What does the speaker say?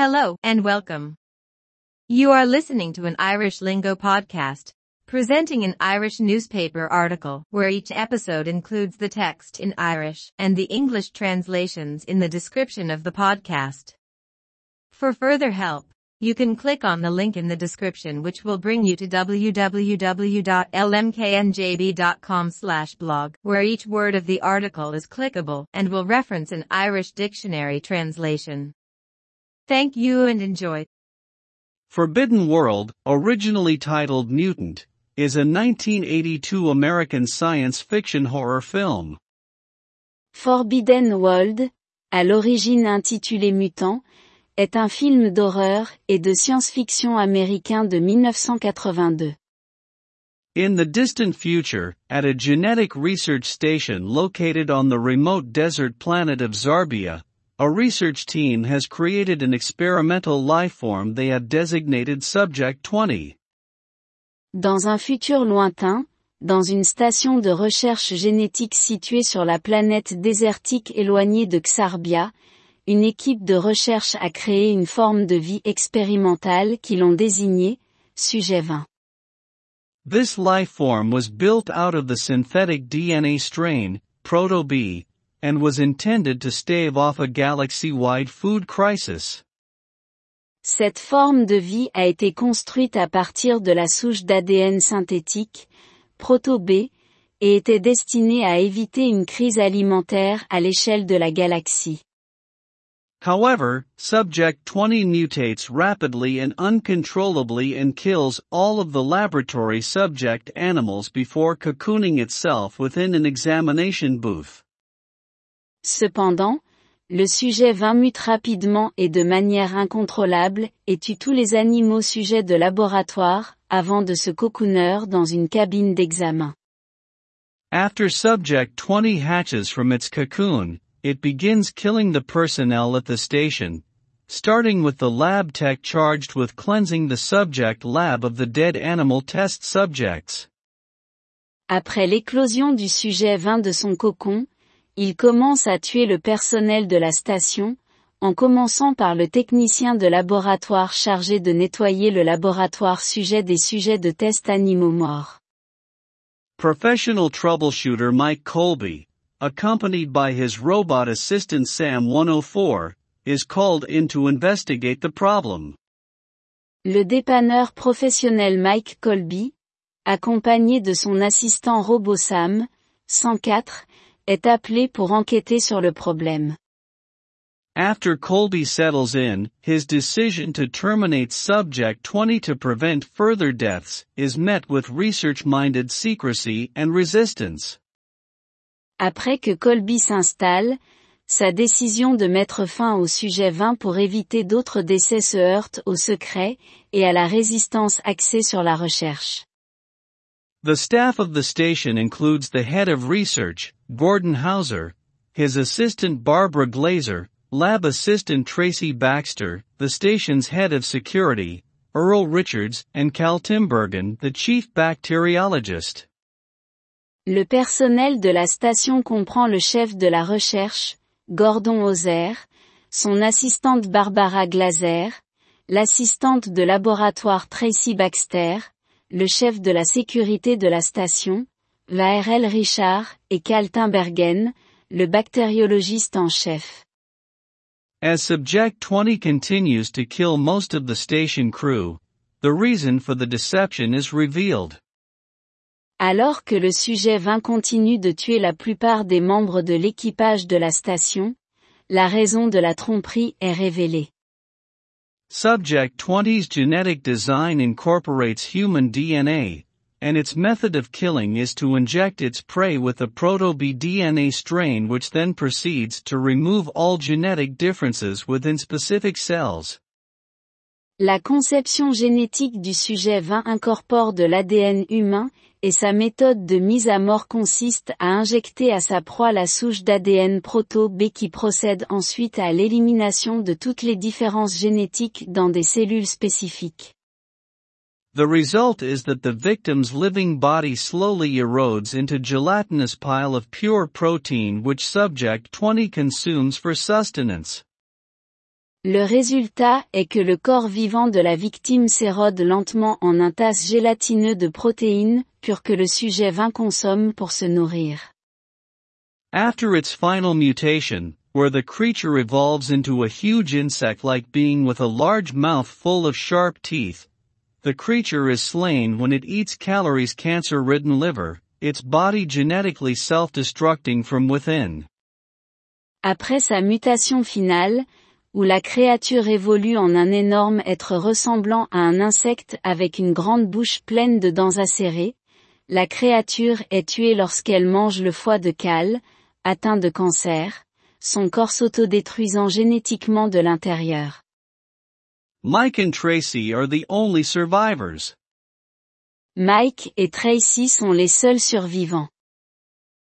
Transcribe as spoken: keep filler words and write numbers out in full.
Hello and welcome. You are listening to an Irish Lingo podcast, presenting an Irish newspaper article where each episode includes the text in Irish and the English translations in the description of the podcast. For further help, you can click on the link in the description which will bring you to w w w dot l m k n j b dot com slash blog, where each word of the article is clickable and will reference an Irish dictionary translation. Thank you and enjoy. Forbidden World, originally titled Mutant, is a nineteen eighty-two American science fiction horror film. Forbidden World, à l'origine intitulé Mutant, est un film d'horreur et de science-fiction américain de mille neuf cent quatre-vingt-deux. In the distant future, at a genetic research station located on the remote desert planet of Zarbia, a research team has created an experimental lifeform they have designated Subject twenty. Dans un futur lointain, dans une station de recherche génétique située sur la planète désertique éloignée de Xarbia, une équipe de recherche a créé une forme de vie expérimentale qu'ils l'ont désignée, Sujet vingt. This lifeform was built out of the synthetic D N A strain, Proto-B, and was intended to stave off a galaxy-wide food crisis. Cette forme de vie a été construite à partir de la souche d'A D N synthétique, Proto-B, et était destinée à éviter une crise alimentaire à l'échelle de la galaxie. However, Subject twenty mutates rapidly and uncontrollably and kills all of the laboratory subject animals before cocooning itself within an examination booth. Cependant, le sujet vingt mute rapidement et de manière incontrôlable et tue tous les animaux sujets de laboratoire avant de se cocooner dans une cabine d'examen. After Subject twenty hatches from its cocoon, it begins killing the personnel at the station, starting with the lab tech charged with cleansing the subject lab of the dead animal test subjects. Après l'éclosion du sujet vingt de son cocon, il commence à tuer le personnel de la station, en commençant par le technicien de laboratoire chargé de nettoyer le laboratoire sujet des sujets de tests animaux morts. Professional troubleshooter Mike Colby, accompanied by his robot assistant Sam one oh four, is called in to investigate the problem. Le dépanneur professionnel Mike Colby, accompagné de son assistant robot Sam, cent quatre, est appelé pour enquêter sur le problème. After Colby settles in, his decision to terminate Subject twenty to prevent further deaths is met with research-minded secrecy and resistance. Après que Colby s'installe, sa décision de mettre fin au sujet vingt pour éviter d'autres décès se heurte au secret et à la résistance axée sur la recherche. The staff of the station includes the head of research, Gordon Hauser, his assistant Barbara Glazer, lab assistant Tracy Baxter, the station's head of security, Earl Richards, and Cal Timbergen, the chief bacteriologist. Le personnel de la station comprend le chef de la recherche, Gordon Hauser, son assistante Barbara Glazer, l'assistante de laboratoire Tracy Baxter, le chef de la sécurité de la station, V R L Richard, et Cal Timbergen, le bactériologiste en chef. As Subject twenty continues to kill most of the station crew, the reason for the deception is revealed. Alors que le sujet vingt continue de tuer la plupart des membres de l'équipage de la station, la raison de la tromperie est révélée. Subject twenty's genetic design incorporates human D N A, and its method of killing is to inject its prey with a Proto-B D N A strain which then proceeds to remove all genetic differences within specific cells. La conception génétique du sujet vingt incorpore de l'A D N humain, et sa méthode de mise à mort consiste à injecter à sa proie la souche d'A D N Proto-B qui procède ensuite à l'élimination de toutes les différences génétiques dans des cellules spécifiques. The result is that the victim's living body slowly erodes into gelatinous pile of pure protein which Subject twenty consumes for sustenance. Le résultat est que le corps vivant de la victime s'érode lentement en un tasse gélatineux de protéines, pures que le sujet vint consomme pour se nourrir. After its final mutation, where the creature evolves into a huge insect-like being with a large mouth full of sharp teeth, the creature is slain when it eats calories cancer-ridden liver, its body genetically self-destructing from within. Après sa mutation finale, où la créature évolue en un énorme être ressemblant à un insecte avec une grande bouche pleine de dents acérées, la créature est tuée lorsqu'elle mange le foie de Cal, atteint de cancer, son corps s'autodétruisant génétiquement de l'intérieur. Mike and Tracy are the only survivors. Mike et Tracy sont les seuls survivants.